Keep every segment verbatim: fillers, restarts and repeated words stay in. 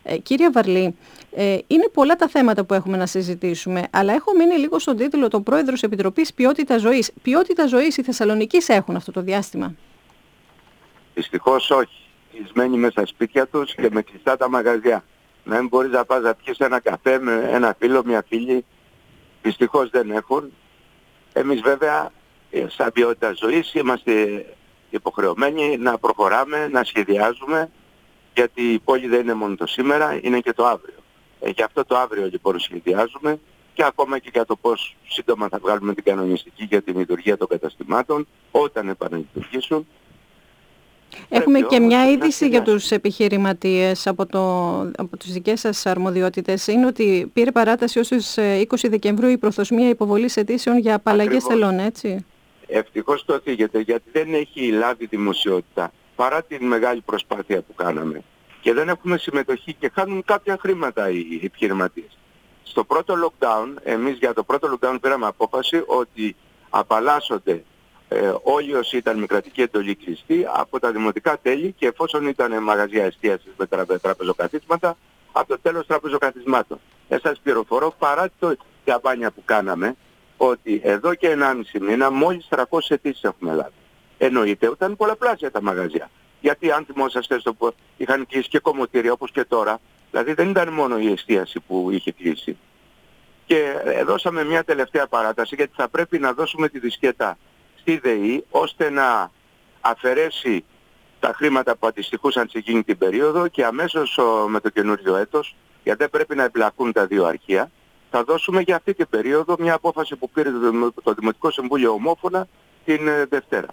Ε, κύριε Βαρλή, ε, είναι πολλά τα θέματα που έχουμε να συζητήσουμε, αλλά έχω μείνει λίγο στον τίτλο «Το Πρόεδρος Επιτροπής Ποιότητα Ζωής». Ποιότητα ζωής οι Θεσσαλονικείς έχουν αυτό το διάστημα? Δυστυχώς όχι. Κλεισμένοι μέσα στα σπίτια τους και με κλειστά τα μαγαζιά. Να μην μπορείς να πας να πιεις ένα καφέ με ένα φίλο, μια φίλη. Δυστυχώς δεν έχουν. Εμείς βέβαια σαν ποιότητα ζωής είμαστε υποχρεωμένοι να προχωράμε, να σχεδιάζουμε, γιατί η πόλη δεν είναι μόνο το σήμερα, είναι και το αύριο. Ε, γι' αυτό το αύριο λοιπόν σχεδιάζουμε και ακόμα και για το πώς σύντομα θα βγάλουμε την κανονιστική για τη λειτουργία των καταστημάτων όταν επαναλειτουργήσουν. Έχουμε και μια είδηση για τους επιχειρηματίες από, το, από τις δικές σας αρμοδιότητες. Είναι ότι πήρε παράταση ως τις είκοσι Δεκεμβρίου η προθεσμία υποβολής αιτήσεων για απαλλαγές τελών, έτσι. Ευτυχώς το θίγεται, γιατί δεν έχει λάβει δημοσιότητα παρά την μεγάλη προσπάθεια που κάναμε. Και δεν έχουμε συμμετοχή και χάνουν κάποια χρήματα οι επιχειρηματίες. Στο πρώτο lockdown, εμείς για το πρώτο lockdown πήραμε απόφαση ότι απαλλάσσονται ε, όλοι όσοι ήταν με κρατική εντολή κλειστή από τα δημοτικά τέλη και εφόσον ήταν μαγαζιά εστίασης με τρα, τραπεζοκαθίσματα, από το τέλος τραπεζοκαθισμάτων. Ε, σας πληροφορώ, παρά το καμπάνια που κάναμε, ότι εδώ και ενάμιση μήνα μόλις τριακόσιες αιτήσεις έχουμε λάβει. Εννοείται ήταν πολλαπλάσια τα μαγαζιά. Γιατί αν θυμόσαστε στο που είχαν κλείσει και κομμωτήρια όπως και τώρα, δηλαδή δεν ήταν μόνο η εστίαση που είχε κλείσει. Και δώσαμε μια τελευταία παράταση γιατί θα πρέπει να δώσουμε τη δισκέτα στη ΔΕΗ ώστε να αφαιρέσει τα χρήματα που αντιστοιχούσαν σε εκείνη την περίοδο και αμέσως με το καινούριο έτος, γιατί δεν πρέπει να εμπλακούν τα δύο αρχεία, θα δώσουμε για αυτή την περίοδο μια απόφαση που πήρε το Δημοτικό Συμβούλιο ομόφωνα την Δευτέρα.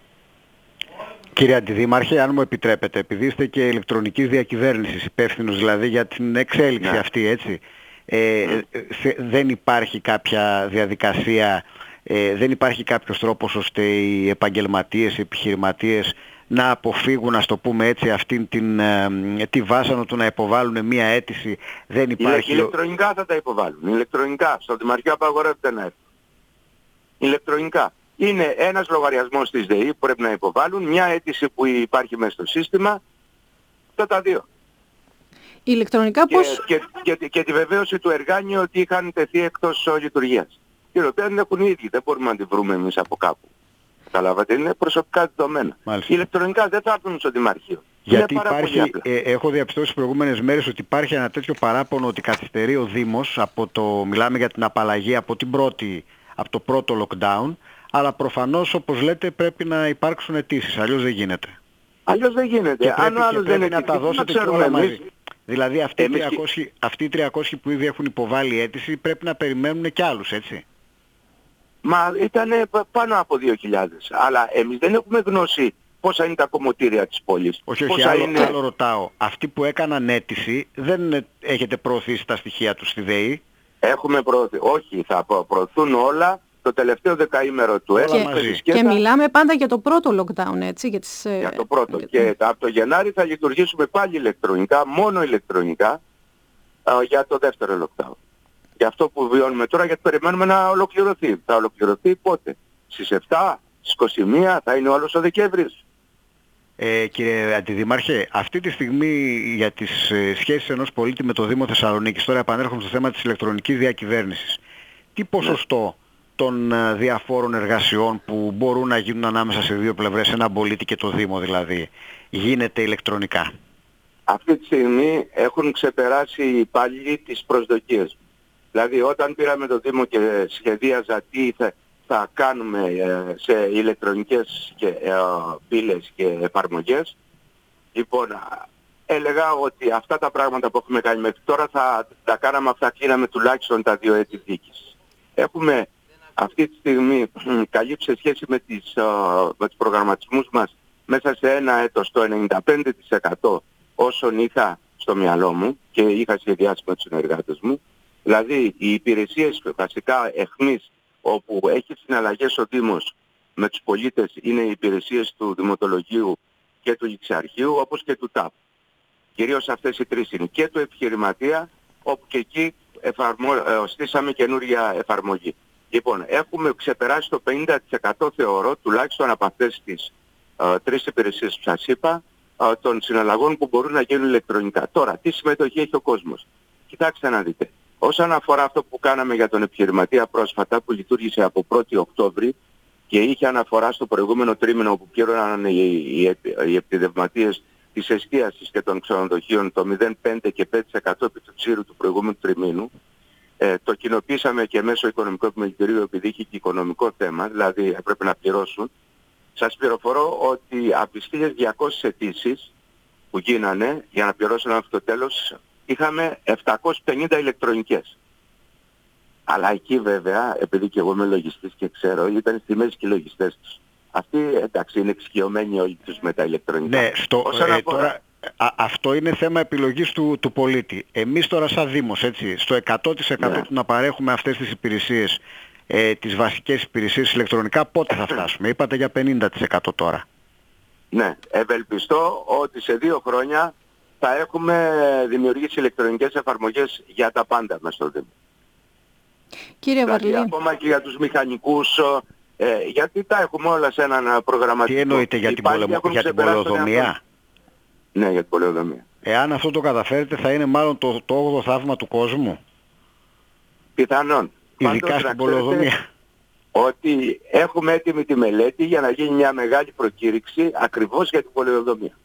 Κύριε Αντιδήμαρχε, αν μου επιτρέπετε, επειδή είστε και ηλεκτρονικής διακυβέρνησης, υπεύθυνος δηλαδή για την εξέλιξη ναι. αυτή, έτσι, ε, mm. σε, δεν υπάρχει κάποια διαδικασία, ε, δεν υπάρχει κάποιος τρόπος ώστε οι επαγγελματίες, οι επιχειρηματίες να αποφύγουν, ας το πούμε έτσι, αυτήν την ε, τη βάσανο του να υποβάλουν μία αίτηση? Δεν υπάρχει... Ηλεκτρονικά θα τα υποβάλουν. Ηλεκτρονικά. Στο Δημαρχείο απαγορεύεται να έρθουν. Ηλεκτρονικά. Είναι ένας λογαριασμός της ΔΕΗ που πρέπει να υποβάλουν, μια αίτηση που υπάρχει μέσα στο σύστημα, και τα δύο. Ηλεκτρονικά και, πώς... Και, και, και, και τη βεβαίωση του εργάνιου ότι είχαν τεθεί εκτός λειτουργίας. Και η οποία δεν έχουν οι ίδιοι, δεν μπορούμε να τη βρούμε εμείς από κάπου. Καταλάβατε, είναι προσωπικά δεδομένα. Μάλιστα. Ηλεκτρονικά δεν θα έρθουν στο Δημαρχείο. Γιατί υπάρχει, ε, έχω διαπιστώσει τις προηγούμενες μέρες ότι υπάρχει ένα τέτοιο παράπονο ότι καθυστερεί ο Δήμος, από το, μιλάμε για την απαλλαγή από, την πρώτη, από το πρώτο lockdown, αλλά προφανώς όπως λέτε πρέπει να υπάρξουν αιτήσεις, αλλιώς δεν γίνεται. Αλλιώς δεν γίνεται. Και πρέπει, Αν άλλος δεν να τα δώσετε και όλα μαζί. Δηλαδή αυτοί, εμείς... τριακόσιοι, αυτοί οι τριακόσιοι που ήδη έχουν υποβάλει αίτηση πρέπει να περιμένουν και άλλους, έτσι. Μα ήταν πάνω από δύο χιλιάδες. Αλλά εμείς δεν έχουμε γνώση πόσα είναι τα κομμωτήρια της πόλης. Όχι, όχι, άλλο, είναι... άλλο ρωτάω. Αυτοί που έκαναν αίτηση δεν έχετε προωθήσει τα στοιχεία τους στη ΔΕΗ? Έχουμε προωθήσει. Όχι, θα προωθούν όλα το τελευταίο δεκαήμερο του έτους. Και, και μιλάμε πάντα για το πρώτο lockdown, έτσι. Για, τις, για το πρώτο. Για... Και από το Γενάρη θα λειτουργήσουμε πάλι ηλεκτρονικά, μόνο ηλεκτρονικά, α, για το δεύτερο lockdown. Για αυτό που βιώνουμε τώρα, γιατί περιμένουμε να ολοκληρωθεί. Θα ολοκληρωθεί πότε? Στις επτά, στις είκοσι μία, θα είναι όλος ο Δεκέμβρης. Ε, κύριε Αντιδήμαρχε, αυτή τη στιγμή για τις ε, σχέσεις ενός πολίτη με το Δήμο Θεσσαλονίκης, τώρα επανέρχομαι στο θέμα της ηλεκτρονικής διακυβέρνησης, τι ποσοστό ναι. των ε, διαφόρων εργασιών που μπορούν να γίνουν ανάμεσα σε δύο πλευρές, έναν πολίτη και το Δήμο δηλαδή, γίνεται ηλεκτρονικά? Αυτή τη στιγμή έχουν ξεπεράσει οι υπάλληλοι τις προσδοκίες. Δηλαδή όταν πήραμε το Δήμο και σχεδίαζα τι θα, θα κάνουμε ε, σε ηλεκτρονικές και, ε, πύλες και εφαρμογές, λοιπόν έλεγα ότι αυτά τα πράγματα που έχουμε κάνει μέχρι τώρα θα τα κάναμε αυτά, κλείναμε τουλάχιστον τα δύο έτη δίκης. Έχουμε αυτή τη στιγμή καλύψει σε σχέση με, τις, uh, με τους προγραμματισμούς μας μέσα σε ένα έτος το ενενήντα πέντε τοις εκατό όσων είχα στο μυαλό μου και είχα σχεδιάσει με τους συνεργάτες μου. Δηλαδή οι υπηρεσίες βασικά εχμής όπου έχει συναλλαγές ο Δήμος με τους πολίτες είναι οι υπηρεσίες του Δημοτολογίου και του Ληξιαρχείου όπως και του ΤΑΠ. Κυρίως αυτές οι τρεις είναι. Και του επιχειρηματία όπου και εκεί εφαρμο... ε, στήσαμε καινούρια εφαρμογή. Λοιπόν, έχουμε ξεπεράσει το πενήντα τοις εκατό θεωρώ τουλάχιστον από αυτές τις ε, τρεις υπηρεσίες που σας είπα α, των συναλλαγών που μπορούν να γίνουν ηλεκτρονικά. Τώρα, τι συμμετοχή έχει ο κόσμος? Κοιτάξτε να δείτε. Όσον αφορά αυτό που κάναμε για τον επιχειρηματία πρόσφατα, που λειτουργήσε από πρώτη Οκτώβρη και είχε αναφορά στο προηγούμενο τρίμηνο που πλήρωναν οι, οι, οι επιδευματίες της εστίασης και των ξενοδοχείων το μηδέν κόμμα πέντε και πέντε τοις εκατό επί του τζίρου του προηγούμενου τριμήνου, ε, το κοινοποίησαμε και μέσω οικονομικού επιμελητηρίου επειδή είχε και οικονομικό θέμα, δηλαδή έπρεπε να πληρώσουν. Σας πληροφορώ ότι από τις χίλιες διακόσιες αιτήσεις που γίνανε για να πληρώσουν αυτό το τέλος, είχαμε επτακόσιες πενήντα ηλεκτρονικές. Αλλά εκεί βέβαια, επειδή και εγώ είμαι λογιστής και ξέρω, ήταν στις τιμές και οι λογιστές τους. Αυτοί, εντάξει, είναι εξοικειωμένοι όλοι τους με τα ηλεκτρονικά. Ναι, στο, ε, αφορά... τώρα, α, αυτό είναι θέμα επιλογής του, του πολίτη. Εμείς τώρα σαν Δήμος, έτσι, στο εκατό τοις εκατό ναι. του να παρέχουμε αυτές τις υπηρεσίες, ε, τις βασικές υπηρεσίες ηλεκτρονικά, πότε θα φτάσουμε? Είπατε για πενήντα τοις εκατό τώρα. Ναι, ευελπιστώ ότι σε δύο χρόνια θα έχουμε δημιουργήσει ηλεκτρονικές εφαρμογές για τα πάντα μέσα στο Δήμο. Κύριε Βαρλή. Δηλαδή, ακόμα και για τους μηχανικούς, ε, γιατί τα έχουμε όλα σε έναν προγραμματικό. Τι εννοείτε για την, πολεμο... για την πολεοδομία? Ναι, για την πολεοδομία. Εάν αυτό το καταφέρετε θα είναι μάλλον το, το όγδοο θαύμα του κόσμου. Πιθανόν. Ειδικά στην πολεοδομία. Ότι έχουμε έτοιμη τη μελέτη για να γίνει μια μεγάλη προκήρυξη ακριβώς για την πολεοδομία.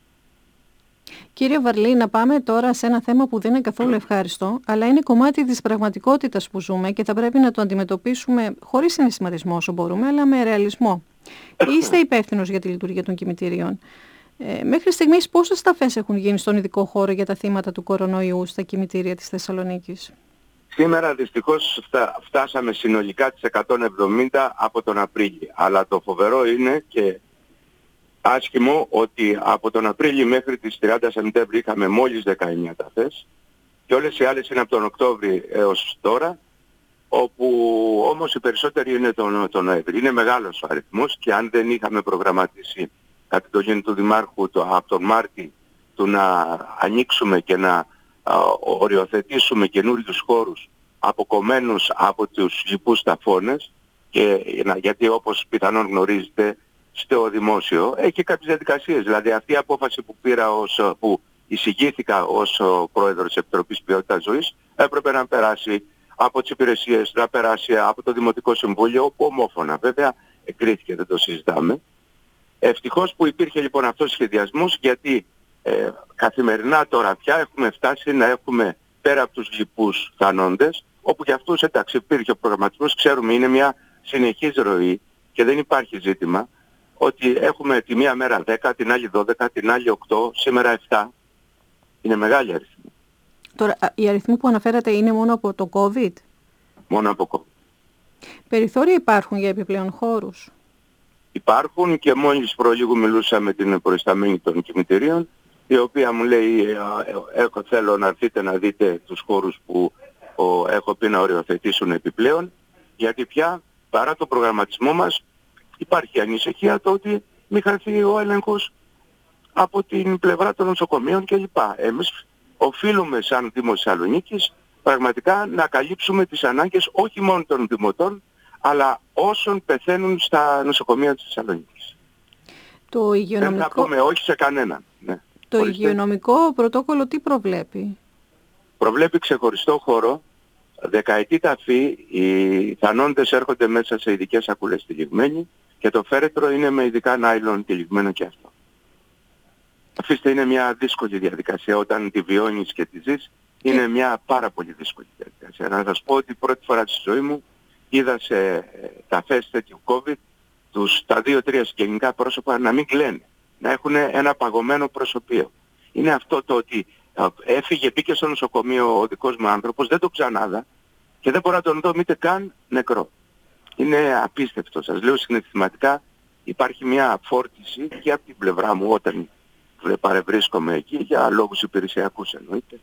Κύριε Βαρλή, να πάμε τώρα σε ένα θέμα που δεν είναι καθόλου ευχάριστο, αλλά είναι κομμάτι της πραγματικότητας που ζούμε και θα πρέπει να το αντιμετωπίσουμε χωρίς συναισθηματισμό όσο μπορούμε, αλλά με ρεαλισμό. Είστε υπεύθυνος για τη λειτουργία των κημητηρίων. Ε, μέχρι στιγμής πόσες ταφές έχουν γίνει στον ειδικό χώρο για τα θύματα του κορονοϊού στα κημητήρια της Θεσσαλονίκης? Σήμερα δυστυχώς φτά, φτάσαμε συνολικά τις εκατόν εβδομήντα από τον Απρίλιο. Αλλά το φοβερό είναι και άσχημο ότι από τον Απρίλιο μέχρι τις τριάντα Σεπτέμβρη είχαμε μόλις δεκαεννιά ταφές και όλες οι άλλες είναι από τον Οκτώβρη έως τώρα, όπου όμως οι περισσότεροι είναι τον, τον Νοέμβρη. Είναι μεγάλος ο αριθμός και αν δεν είχαμε προγραμματίσει κατ' εντολή του Δημάρχου το, από τον Μάρτη του να ανοίξουμε και να α, οριοθετήσουμε καινούριους χώρους αποκομμένους από τους λοιπούς ταφώνες, και, γιατί όπως πιθανόν γνωρίζετε στο δημόσιο έχει κάποιες διαδικασίες. Δηλαδή αυτή η απόφαση που πήρα ως, που εισηγήθηκα ως πρόεδρος της Επιτροπής Ποιότητας Ζωής έπρεπε να περάσει από τις υπηρεσίες, να περάσει από το Δημοτικό Συμβούλιο, όπου ομόφωνα βέβαια εγκρίθηκε, δεν το συζητάμε. Ευτυχώς που υπήρχε λοιπόν αυτός ο σχεδιασμός, γιατί ε, καθημερινά τώρα πια έχουμε φτάσει να έχουμε πέρα από τους λοιπούς θανόντες, όπου για αυτούς εντάξει υπήρχε ο προγραμματισμός, ξέρουμε είναι μια συνεχής ροή και δεν υπάρχει ζήτημα, ότι έχουμε τη μία μέρα δέκα, την άλλη δώδεκα, την άλλη οκτώ, σήμερα επτά. Είναι μεγάλη αριθμή. Τώρα, οι αριθμοί που αναφέρατε είναι μόνο από το COVID? Μόνο από COVID. Περιθώρια υπάρχουν για επιπλέον χώρους? Υπάρχουν και μόλις προλίγου μιλούσα με την προϊσταμένη των κημητηρίων, η οποία μου λέει έχω, θέλω να έρθετε να δείτε τους χώρους που ο, έχω πει να οριοθετήσουν επιπλέον, γιατί πια παρά το προγραμματισμό μας υπάρχει ανησυχία το ότι μην χαθεί ο έλεγχος από την πλευρά των νοσοκομείων κλπ. Εμείς οφείλουμε σαν Δήμο Θεσσαλονίκης πραγματικά να καλύψουμε τις ανάγκες όχι μόνο των δημοτών, αλλά όσων πεθαίνουν στα νοσοκομεία της Θεσσαλονίκης. Το υγειονομικό... Δεν θα πούμε όχι σε κανέναν. Ναι. Το Ορίστε. Υγειονομικό πρωτόκολλο τι προβλέπει? Προβλέπει ξεχωριστό χώρο, δεκαετή ταφή, οι θανόντες έρχονται μέσα σε ειδικές σακούλες τυλιγμένοι και το φέρετρο είναι με ειδικά νάιλον τυλιγμένο και αυτό. Αφήστε, είναι μια δύσκολη διαδικασία όταν τη βιώνεις και τη ζεις, είναι μια πάρα πολύ δύσκολη διαδικασία. Να σας πω ότι πρώτη φορά στη ζωή μου είδα σε ταφές τέτοιου COVID τους, τα δύο-τρία συγγενικά πρόσωπα να μην κλαίνε, να έχουν ένα παγωμένο προσωπείο. Είναι αυτό το ότι έφυγε, μπήκε στο νοσοκομείο ο δικός μου άνθρωπος, δεν το ξανάδα και δεν μπορώ να τον δω ούτε καν νεκρό. Είναι απίστευτο, σας λέω συναισθηματικά υπάρχει μια φόρτιση και από την πλευρά μου όταν παρευρίσκομαι εκεί για λόγους υπηρεσιακούς εννοείται.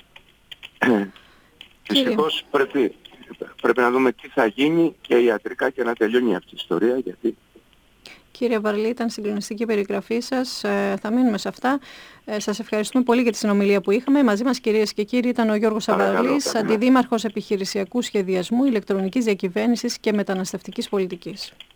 Δυστυχώς πρέπει, πρέπει να δούμε τι θα γίνει και ιατρικά και να τελειώνει αυτή η ιστορία, γιατί... Κύριε Βαρλή, ήταν συγκλονιστική περιγραφή σας. Ε, θα μείνουμε σε αυτά. Ε, σας ευχαριστούμε πολύ για τη συνομιλία που είχαμε. Μαζί μας, κυρίες και κύριοι, ήταν ο Γιώργος Αβαρλής, Αντιδήμαρχος Επιχειρησιακού Σχεδιασμού, Ηλεκτρονικής Διακυβέρνησης και Μεταναστευτικής Πολιτικής.